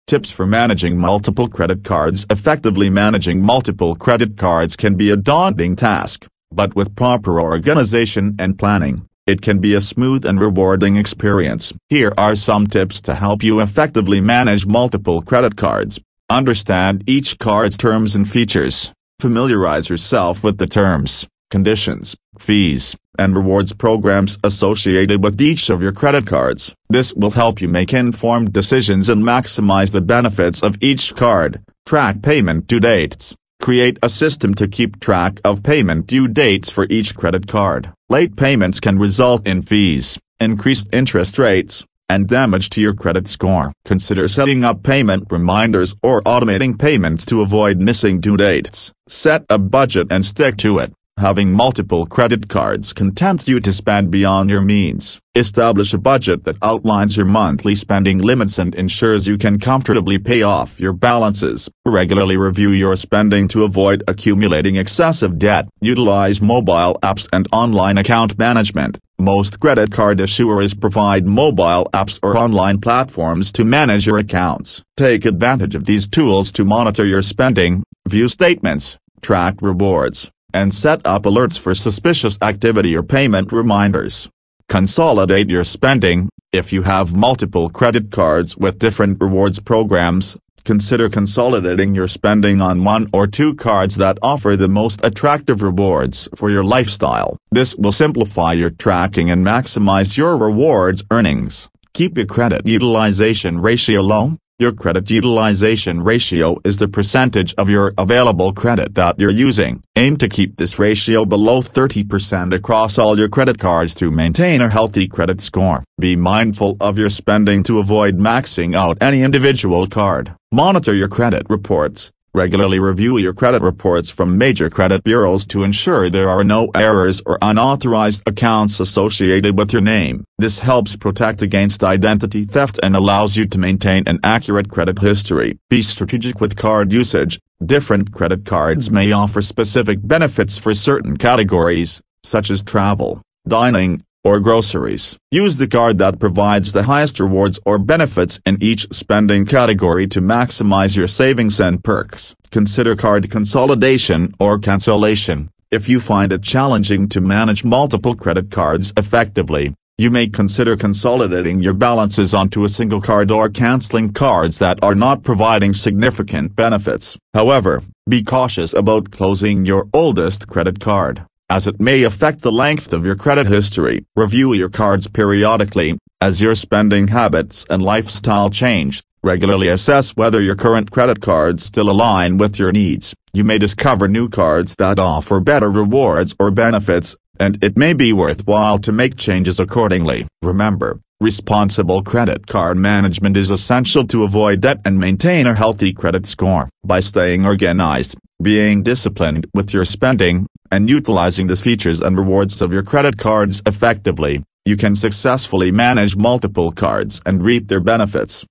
Tips for managing multiple credit cards effectively. Managing multiple credit cards can be a daunting task, but with proper organization and planning, it can be a smooth and rewarding experience. Here are some tips to help you effectively manage multiple credit cards. Understand each card's terms and features. Familiarize yourself with the terms, conditions, fees, and rewards programs associated with each of your credit cards. This will help you make informed decisions and maximize the benefits of each card. Track payment due dates. Create a system to keep track of payment due dates for each credit card. Late payments can result in fees, increased interest rates, and damage to your credit score. Consider setting up payment reminders or automating payments to avoid missing due dates. Set a budget and stick to it. Having multiple credit cards can tempt you to spend beyond your means. Establish a budget that outlines your monthly spending limits and ensures you can comfortably pay off your balances. Regularly review your spending to avoid accumulating excessive debt. Utilize mobile apps and online account management. Most credit card issuers provide mobile apps or online platforms to manage your accounts. Take advantage of these tools to monitor your spending, view statements, track rewards, and set up alerts for suspicious activity or payment reminders. Consolidate your spending. If you have multiple credit cards with different rewards programs, consider consolidating your spending on one or two cards that offer the most attractive rewards for your lifestyle. This will simplify your tracking and maximize your rewards earnings. Keep your credit utilization ratio low. Your credit utilization ratio is the percentage of your available credit that you're using. Aim to keep this ratio below 30% across all your credit cards to maintain a healthy credit score. Be mindful of your spending to avoid maxing out any individual card. Monitor your credit reports. Regularly review your credit reports from major credit bureaus to ensure there are no errors or unauthorized accounts associated with your name. This helps protect against identity theft and allows you to maintain an accurate credit history. Be strategic with card usage. Different credit cards may offer specific benefits for certain categories, such as travel, dining, or groceries. Use the card that provides the highest rewards or benefits in each spending category to maximize your savings and perks. Consider card consolidation or cancellation. If you find it challenging to manage multiple credit cards effectively, you may consider consolidating your balances onto a single card or canceling cards that are not providing significant benefits. However, be cautious about closing your oldest credit card, as it may affect the length of your credit history. Review your cards periodically. As your spending habits and lifestyle change, regularly assess whether your current credit cards still align with your needs. You may discover new cards that offer better rewards or benefits, and it may be worthwhile to make changes accordingly. Remember, responsible credit card management is essential to avoid debt and maintain a healthy credit score. By staying organized, being disciplined with your spending, and utilizing the features and rewards of your credit cards effectively, you can successfully manage multiple cards and reap their benefits.